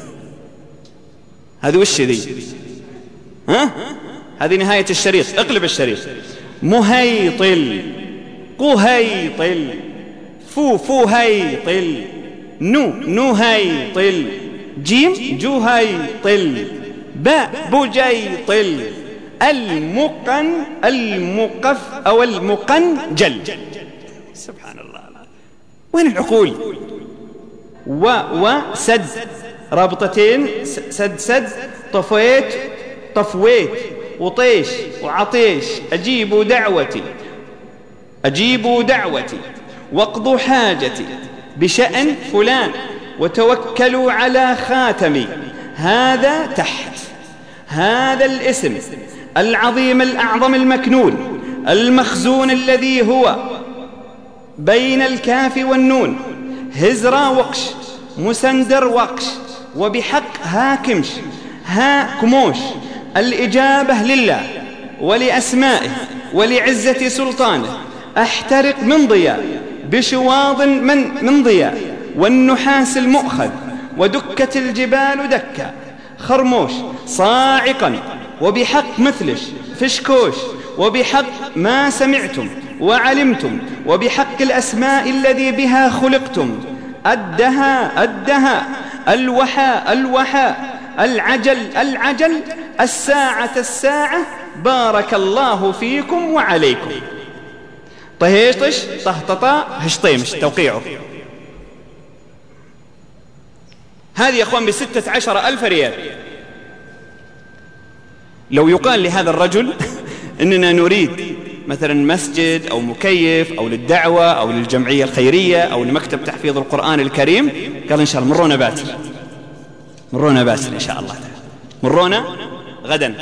هذه وش ذي؟ ها هذه نهاية الشريط، اقلب الشريط. مهيطل قهيطل فو فوهيطل نو نهيطل جيم جهيطل باء بجيطل المقن المقف أو المقنجل. سبحان الله، وين العقول؟ و وسد رابطتين سد سد طفيت طفويت وطيش وعطيش أجيب دعوتي أجيب دعوتي واقضوا حاجتي بشأن فلان وتوكلوا على خاتمي. هذا تحت هذا الاسم العظيم الأعظم المكنون المخزون الذي هو بين الكاف والنون هزرا وقش مسندر وقش وبحق هاكمش هاكموش. الإجابة لله ولأسمائه ولعزة سلطانه. أحترق من ضياء بشواظ من, من ضياء والنحاس المؤخذ ودكت الجبال دكا خرموش صاعقا وبحق مثلش فشكوش وبحق ما سمعتم وعلمتم وبحق الأسماء الذي بها خلقتم أدها أدها الوحى الوحى العجل العجل الساعة الساعة بارك الله فيكم وعليكم. طهيشطش طهططا هشطيمش توقيعه. هذه يا أخوان بستة عشر ألف ريال. لو يقال لهذا الرجل إننا نريد مثلا مسجد أو مكيف أو للدعوة أو للجمعية الخيرية أو لمكتب تحفيظ القرآن الكريم، قال إن شاء الله مرونا باسل مرونا باسل إن شاء الله مرونا غدا.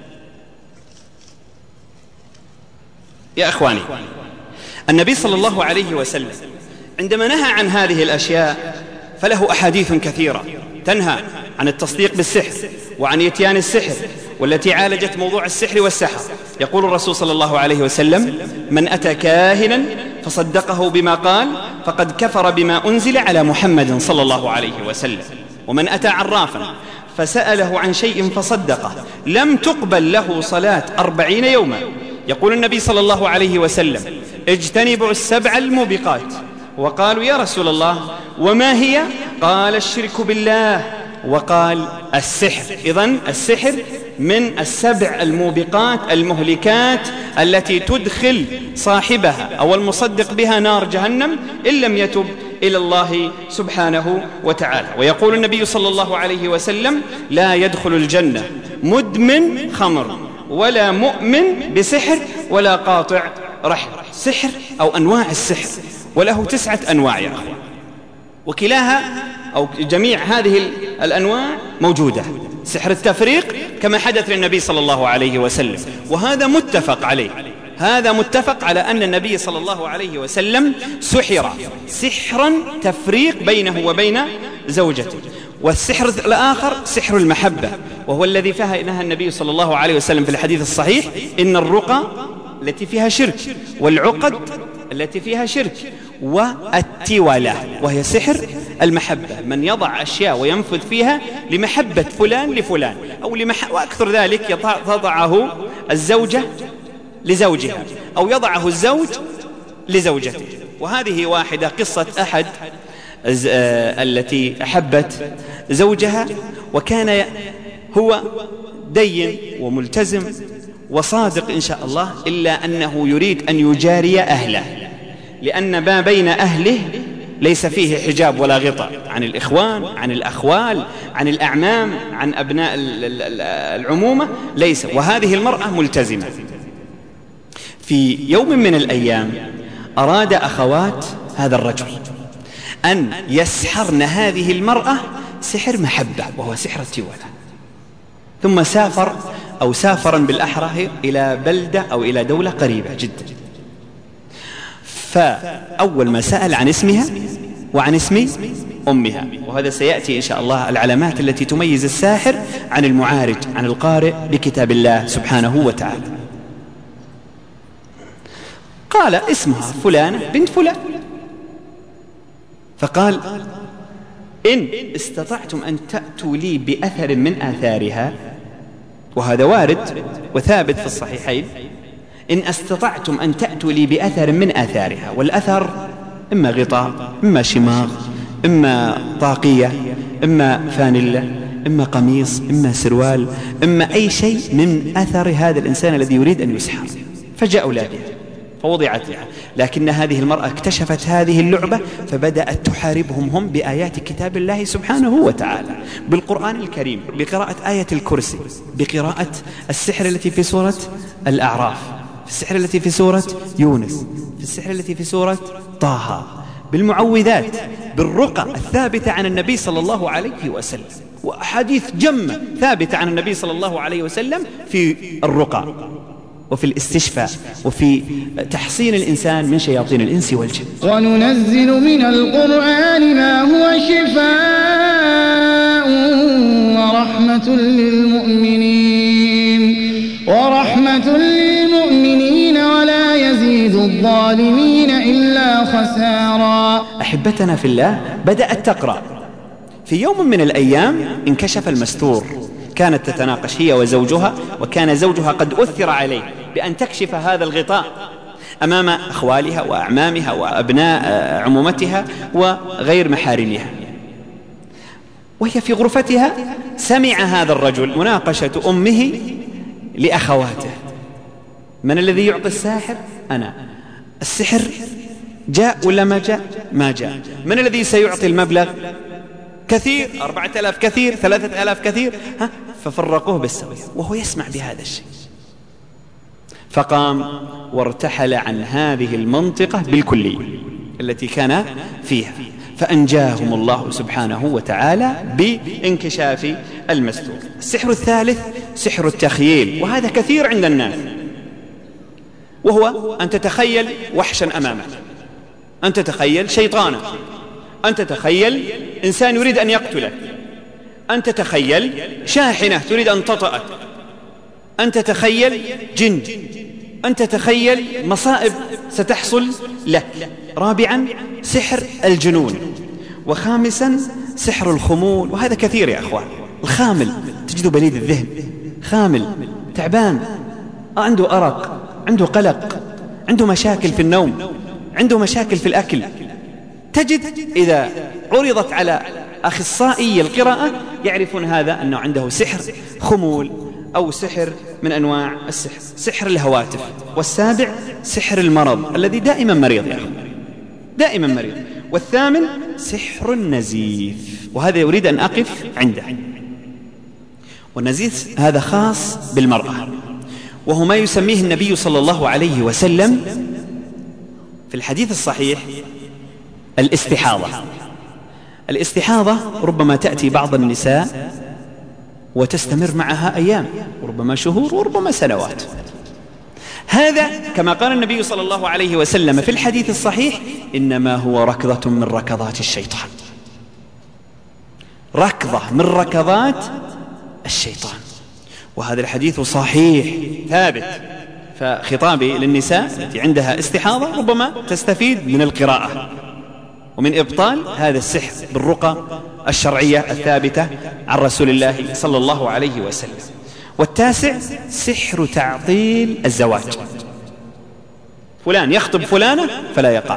يا أخواني، النبي صلى الله عليه وسلم عندما نهى عن هذه الأشياء فله أحاديث كثيرة تنهى عن التصديق بالسحر وعن إتيان السحر والتي عالجت موضوع السحر والسحر. يقول الرسول صلى الله عليه وسلم: من أتى كاهنا فصدقه بما قال فقد كفر بما أنزل على محمد صلى الله عليه وسلم، ومن أتى عرافا فسأله عن شيء فصدقه لم تقبل له صلاة أربعين يوما. يقول النبي صلى الله عليه وسلم: اجتنبوا السبع الموبقات. وقالوا: يا رسول الله وما هي؟ قال: الشرك بالله، وقال: السحر. إذن السحر من السبع الموبقات المهلكات التي تدخل صاحبها أو المصدق بها نار جهنم إن لم يتب إلى الله سبحانه وتعالى. ويقول النبي صلى الله عليه وسلم: لا يدخل الجنة مدمن خمر ولا مؤمن بسحر ولا قاطع رحم. سحر أو أنواع السحر، وله تسعة أنواع يا أخوان، وكلاها أو جميع هذه الأنواع موجودة. سحر التفريق كما حدث للنبي صلى الله عليه وسلم، وهذا متفق عليه، هذا متفق على أن النبي صلى الله عليه وسلم سحر سحرا تفريق بينه وبين زوجته. والسحر الآخر سحر المحبة، وهو الذي فيها نهى النبي صلى الله عليه وسلم في الحديث الصحيح: إن الرقى التي فيها شرك والعقد التي فيها شرك والتولة، وهي سحر المحبة، من يضع أشياء وينفذ فيها لمحبة فلان لفلان أو لمح... وأكثر ذلك تضعه الزوجة لزوجها أو يضعه الزوج لزوجته. وهذه واحدة قصة أحد التي أحبت زوجها، وكان هو دين وملتزم وصادق إن شاء الله، إلا أنه يريد أن يجاري أهله، لأن ما بين أهله ليس فيه حجاب ولا غطاء عن الإخوان، عن الأخوال، عن الأعمام، عن أبناء العمومة، ليس. وهذه المرأة ملتزمة. في يوم من الأيام أراد أخوات هذا الرجل أن يسحرن هذه المرأة سحر محبة، وهو سحر التولة. ثم سافر أو سافرا بالأحرى إلى بلدة أو إلى دولة قريبة جدا. فأول ما سأل عن اسمها وعن اسم أمها، وهذا سيأتي إن شاء الله العلامات التي تميز الساحر عن المعارج عن القارئ بكتاب الله سبحانه وتعالى. قال: اسمها فلانة بنت فلان. فقال: إن استطعتم أن تأتوا لي بأثر من آثارها، وهذا وارد وثابت في الصحيحين، إن استطعتم أن تأتوا لي بأثر من آثارها. والأثر إما غطاء، إما شماغ، إما طاقية، إما فانلة، إما قميص، إما سروال، إما أي شيء من أثر هذا الإنسان الذي يريد أن يسحر. فجاءوا لا بها فوضعت لها، لكن هذه المرأة اكتشفت هذه اللعبة فبدأت تحاربهم هم بآيات كتاب الله سبحانه وتعالى، بالقرآن الكريم، بقراءة آية الكرسي، بقراءة السحر التي في سورة الأعراف، في السحر التي في سورة يونس، في السحر التي في سورة طه، بالمعوذات، بالرقى الثابتة عن النبي صلى الله عليه وسلم، وأحاديث جمة ثابتة عن النبي صلى الله عليه وسلم في الرقى وفي الاستشفاء وفي تحصين الإنسان من شياطين الإنس والجن. وننزل من القرآن ما هو شفاء ورحمة للمؤمنين ورحمة للمؤمنين ولا يزيد الظالمين إلا خسارا. وآثارا. أحبتنا في الله، بدأت تقرأ. في يوم من الأيام انكشف المستور. كانت تتناقش هي وزوجها، وكان زوجها قد أثر عليه بأن تكشف هذا الغطاء أمام أخوالها وأعمامها وأبناء عمومتها وغير محارمها. وهي في غرفتها سمع هذا الرجل مناقشة أمه لأخواته: من الذي يعطي الساحر؟ أنا. السحر جاء ولا ما جاء؟ ما جاء. من الذي سيعطي المبلغ؟ كثير، أربعة آلاف كثير، ثلاثة آلاف كثير، ها؟ ففرقوه بالسوية وهو يسمع بهذا الشيء. فقام وارتحل عن هذه المنطقة بالكلية التي كان فيها، فأنجاهم الله سبحانه وتعالى بانكشاف المستور. السحر الثالث سحر التخييل، وهذا كثير عند الناس، وهو أن تتخيل وحشا أمامك، أن تتخيل شيطانا، أن تتخيل إنسان يريد أن يقتلك، أن تتخيل شاحنة تريد أن تطأك، أن تتخيل جن، أن تتخيل مصائب ستحصل لك. رابعا سحر الجنون. وخامسا سحر الخمول، وهذا كثير يا أخوان. الخامل تجده بليد الذهن، خامل تعبان، عنده أرق، عنده قلق، عنده مشاكل في النوم، عنده مشاكل في الأكل. تجد إذا عرضت على أخصائي القراءة يعرفون هذا أنه عنده سحر خمول أو سحر من أنواع السحر. سحر الهواتف. والسابع سحر المرض الذي دائما مريض يا أخي، دائما مريض. والثامن سحر النزيف، وهذا يريد أن أقف عنده. والنزيف هذا خاص بالمرأة، وهو ما يسميه النبي صلى الله عليه وسلم في الحديث الصحيح الاستحاضة. الاستحاضة ربما تأتي بعض النساء وتستمر معها أيام، وربما شهور، وربما سنوات. هذا كما قال النبي صلى الله عليه وسلم في الحديث الصحيح: إنما هو ركضة من ركضات الشيطان. ركضة من ركضات الشيطان. وهذا الحديث صحيح ثابت. فخطابي للنساء التي عندها استحاضة ربما تستفيد من القراءة ومن إبطال هذا السحر بالرقى الشرعية الثابتة عن رسول الله صلى الله عليه وسلم. والتاسع سحر تعطيل الزواج. فلان يخطب فلانة فلا يقع،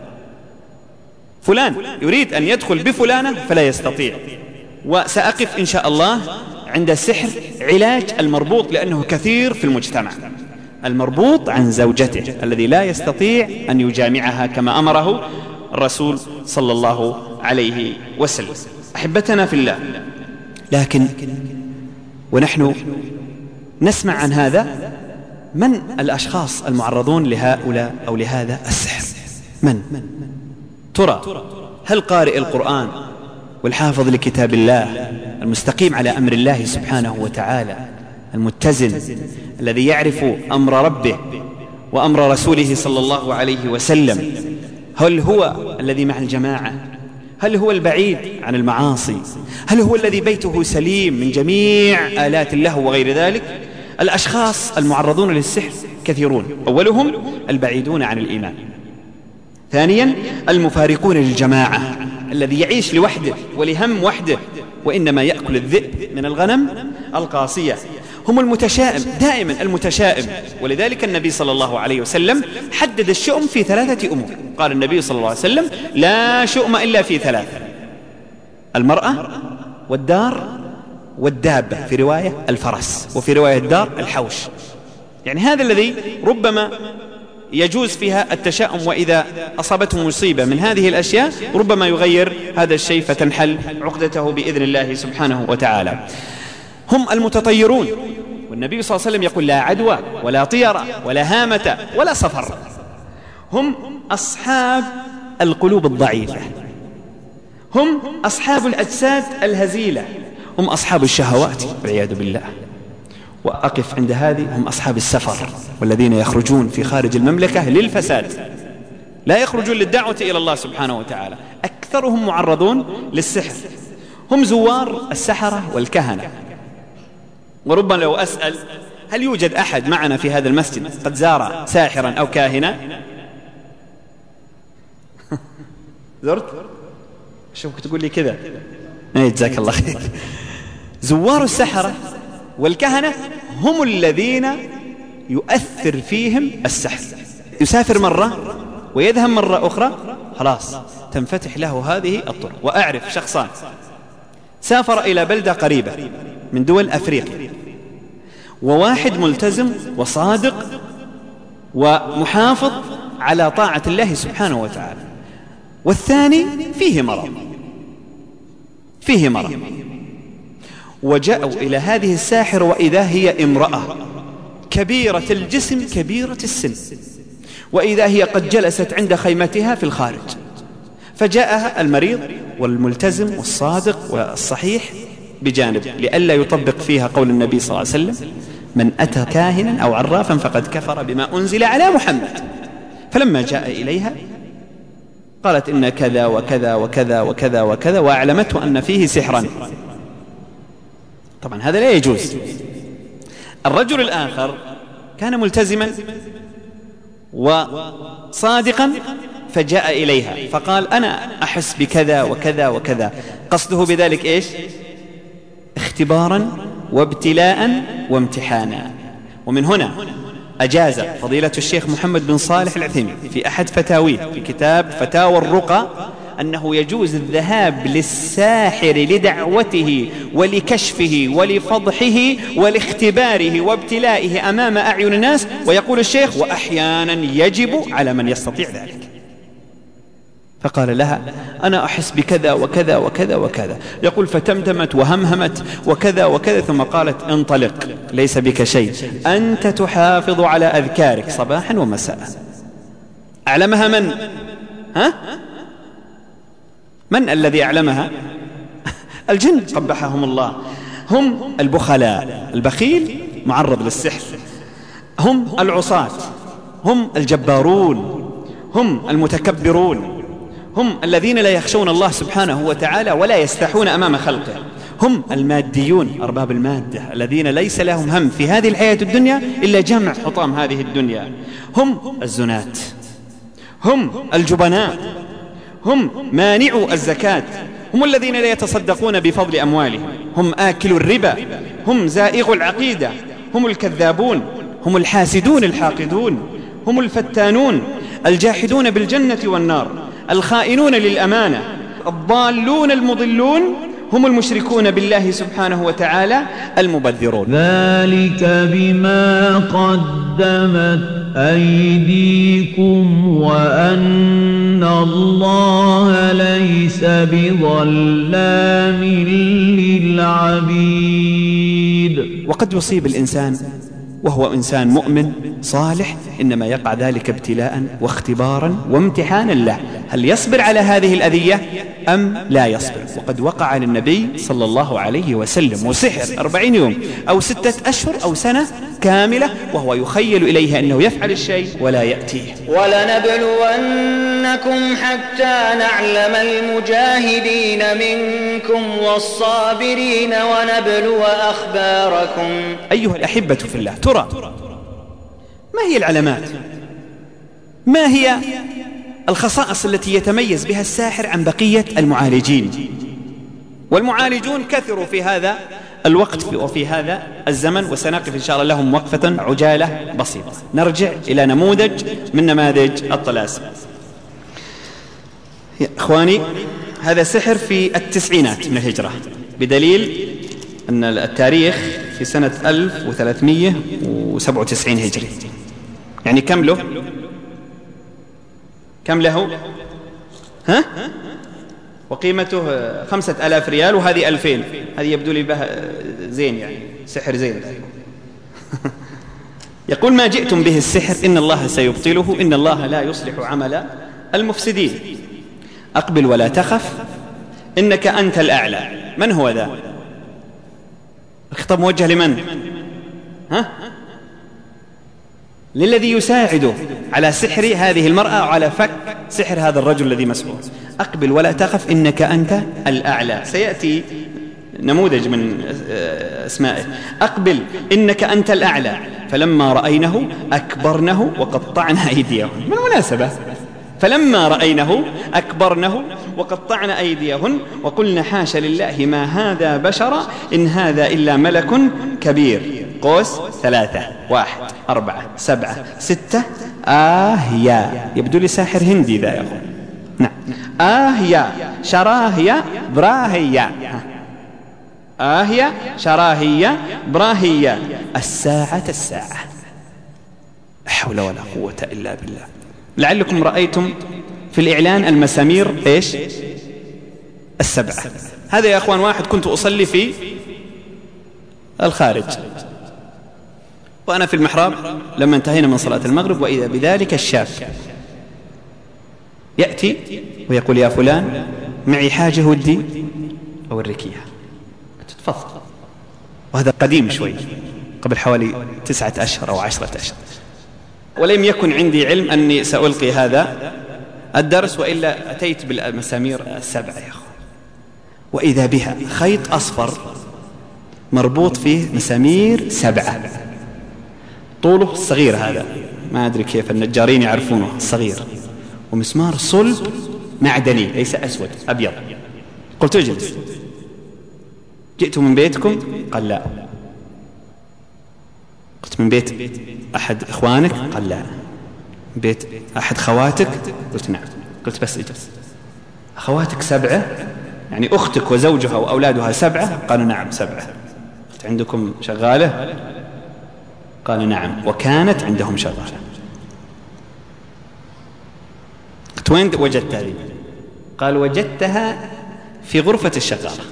فلان يريد أن يدخل بفلانة فلا يستطيع. وسأقف إن شاء الله عند سحر علاج المربوط، لأنه كثير في المجتمع. المربوط عن زوجته الذي لا يستطيع أن يجامعها كما أمره الرسول صلى الله عليه وسلم. أحبتنا في الله، لكن ونحن نسمع عن هذا، من الأشخاص المعرضون لهؤلاء أو لهذا السحر؟ من؟ ترى هل قارئ القرآن والحافظ لكتاب الله المستقيم على أمر الله سبحانه وتعالى المتزن الذي يعرف أمر ربه وأمر رسوله صلى الله عليه وسلم، هل هو الذي مع الجماعة؟ هل هو البعيد عن المعاصي؟ هل هو الذي بيته سليم من جميع آلات اللهو وغير ذلك؟ الأشخاص المعرضون للسحر كثيرون. أولهم البعيدون عن الإيمان، ثانيا المفارقون للجماعة الذي يعيش لوحده ولهم وحده، وإنما يأكل الذئب من الغنم القاصية. هم المتشائم، دائما المتشائم. ولذلك النبي صلى الله عليه وسلم حدد الشؤم في ثلاثة أمور. قال النبي صلى الله عليه وسلم: لا شؤم إلا في ثلاثة: المرأة، والدار، والدابة، في رواية الفرس، وفي رواية الدار الحوش. يعني هذا الذي ربما يجوز فيها التشاؤم، وإذا أصابته مصيبة من هذه الأشياء ربما يغير هذا الشيء فتنحل عقدته بإذن الله سبحانه وتعالى. هم المتطيرون، والنبي صلى الله عليه وسلم يقول: لا عدوى ولا طيرة ولا هامة ولا صفر. هم أصحاب القلوب الضعيفة، هم أصحاب الأجساد الهزيلة، هم أصحاب الشهوات والعياذ بالله. وأقف عند هذه: هم أصحاب السفر، والذين يخرجون في خارج المملكة للفساد، لا يخرجون للدعوة إلى الله سبحانه وتعالى. أكثرهم معرضون للسحر. هم زوار السحرة والكهنة. وربما لو أسأل: هل يوجد أحد معنا في هذا المسجد قد زار ساحرا أو كاهنا؟ زرت؟ شوفك تقول لي كذا. اي جزاك الله خير. زوار السحرة والكهنة هم الذين يؤثر فيهم السحر. يسافر مرة ويذهب مرة أخرى، خلاص تنفتح له هذه الطرق. وأعرف شخصان سافر إلى بلدة قريبة من دول أفريقيا، وواحد ملتزم وصادق ومحافظ على طاعة الله سبحانه وتعالى، والثاني فيه مرض فيه مرض وجاءوا إلى هذه الساحر وإذا هي امرأة كبيرة الجسم كبيرة السن، وإذا هي قد جلست عند خيمتها في الخارج. فجاءها المريض والملتزم والصادق والصحيح بجانب، لئلا يطبق فيها قول النبي صلى الله عليه وسلم: من أتى كاهنا أو عرافا فقد كفر بما أنزل على محمد. فلما جاء إليها قالت: إن كذا وكذا وكذا وكذا وكذا، وأعلمته أن فيه سحرا. طبعا هذا لا يجوز. الرجل الآخر كان ملتزما وصادقا، فجاء إليها فقال: أنا أحس بكذا وكذا وكذا. قصده بذلك إيش؟ اختبارا وابتلاء وامتحانا. ومن هنا أجاز فضيلة الشيخ محمد بن صالح العثيمين في أحد فتاويه في كتاب فتاوى الرقى أنه يجوز الذهاب للساحر لدعوته ولكشفه ولفضحه ولاختباره وابتلائه أمام أعين الناس. ويقول الشيخ: وأحيانا يجب على من يستطيع ذلك. فقال لها: أنا أحس بكذا وكذا وكذا وكذا. يقول: فتمتمت وهمهمت وكذا وكذا، ثم قالت: انطلق، ليس بك شيء، أنت تحافظ على أذكارك صباحا ومساء. أعلمها من؟ ها؟ من الذي أعلمها؟ الجن قبحهم الله. هم البخلاء، البخيل معرض للسحر، هم العصاة، هم الجبارون، هم المتكبرون، هم الذين لا يخشون الله سبحانه وتعالى ولا يستحون أمام خلقه، هم الماديون أرباب المادة الذين ليس لهم هم في هذه الحياة الدنيا إلا جمع حطام هذه الدنيا، هم الزنات، هم الجبناء، هم مانعو الزكاة، هم الذين لا يتصدقون بفضل أموالهم، هم آكل الربا، هم زائغ العقيدة، هم الكذابون، هم الحاسدون الحاقدون، هم الفتانون، الجاحدون بالجنة والنار، الخائنون للأمانة، الضالون المضلون، هم المشركون بالله سبحانه وتعالى المبذرون. ذلك بما قدمت أيديكم وأن الله ليس بظلام للعبيد. وقد يصيب الإنسان وهو إنسان مؤمن صالح، إنما يقع ذلك ابتلاء واختبارا وامتحانا له، هل يصبر على هذه الأذية أم لا يصبر؟ وقد وقع للنبي صلى الله عليه وسلم وسحر أربعين يوم أو ستة أشهر أو سنة كاملة وهو يخيل إليه أنه يفعل الشيء ولا يأتيه. ولنبلونكم حتى نعلم المجاهدين منكم والصابرين ونبلو أخباركم. أيها الأحبة في الله، ترى ما هي العلامات؟ ما هي الخصائص التي يتميز بها الساحر عن بقية المعالجين؟ والمعالجون كثروا في هذا الوقت وفي هذا الزمن، وسنقف إن شاء الله لهم وقفة عجالة بسيطة. نرجع إلى نموذج من نماذج الطلاسم. يا إخواني، هذا سحر في التسعينات من الهجرة، بدليل أن التاريخ في سنة ألف وثلاثمئة وسبعة وتسعين هجري. يعني كم له؟ كم له؟ ها؟ وقيمته خمسة آلاف ريال، وهذه ألفين. هذه يبدو لي بها زين، يعني سحر زين. يقول: ما جئتم به السحر إن الله سيبطله، إن الله لا يصلح عمل المفسدين. أقبل ولا تخف إنك أنت الأعلى. من هو ذا؟ الخطاب موجه لمن؟ ها؟ للذي يساعده على سحر هذه المرأة وعلى فك سحر هذا الرجل الذي مسحور. أقبل ولا تخف إنك أنت الأعلى. سيأتي نموذج من أسمائه. أقبل إنك أنت الأعلى. فلما رأينه أكبرنه وقطعنا أيديهم. بالمناسبة، فلما رأينه أكبرنه وقطعن أيديهن وقلن حاش لله ما هذا بشرا إن هذا إلا ملك كبير. قوس ثلاثة واحد أربعة سبعة ستة. آه يا يبدو لي ساحر هندي ذا يا أخوان. نعم. آه يا شراهية براهية. آه يا شراهية براهية. الساعة الساعة. حول ولا قوة إلا بالله. لعلكم رأيتم في الإعلان المسامير إيش السبعة. هذا يا أخوان واحد كنت أصلي في الخارج وأنا في المحراب لما انتهينا من صلاة المغرب، وإذا بذلك الشاب يأتي ويقول يا فلان معي حاجة ودي أوريك إياها. تتفضل. وهذا قديم شوي قبل حوالي تسعة أشهر أو عشرة أشهر، ولم يكن عندي علم أني سألقي هذا الدرس، وإلا أتيت بالمسامير السبعة يا أخوان. وإذا بها خيط أصفر مربوط فيه مسامير سبعة، طوله الصغير هذا ما أدري كيف النجارين يعرفونه الصغير، ومسمار صلب معدني ليس أسود أبيض. قلت اجلس. جئت من بيتكم؟ قال لا. قلت من بيت أحد إخوانك؟ قال لا. من بيت أحد خواتك؟ قلت نعم. قلت بس اجلس. أخواتك سبعة يعني أختك وزوجها وأولادها سبعة؟ قال نعم سبعة. قلت عندكم شغالة؟ قال نعم وكانت عندهم شغالة. قلت وين وجدت هذه؟ قال وجدتها في غرفة الشغالة،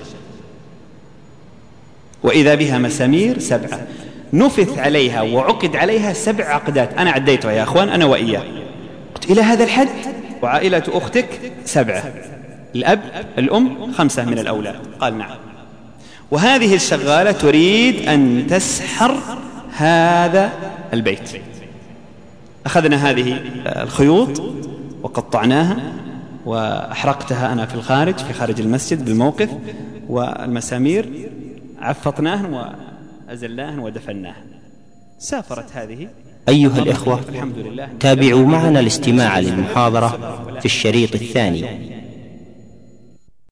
وإذا بها مسامير سبعة نفث عليها وعقد عليها سبع عقدات. أنا عديتها يا أخوان أنا وإياه. قلت إلى هذا الحد؟ وعائلة أختك سبعة، الأب الأم خمسة من الأولاد؟ قال نعم. وهذه الشغالة تريد أن تسحر هذا البيت. أخذنا هذه الخيوط وقطعناها وأحرقتها أنا في الخارج في خارج المسجد بالموقف، والمسامير عفطناهن وأزلناهن ودفناهن. سافرت هذه. أيها الإخوة، تابعوا معنا الاستماع للمحاضرة في الشريط الثاني.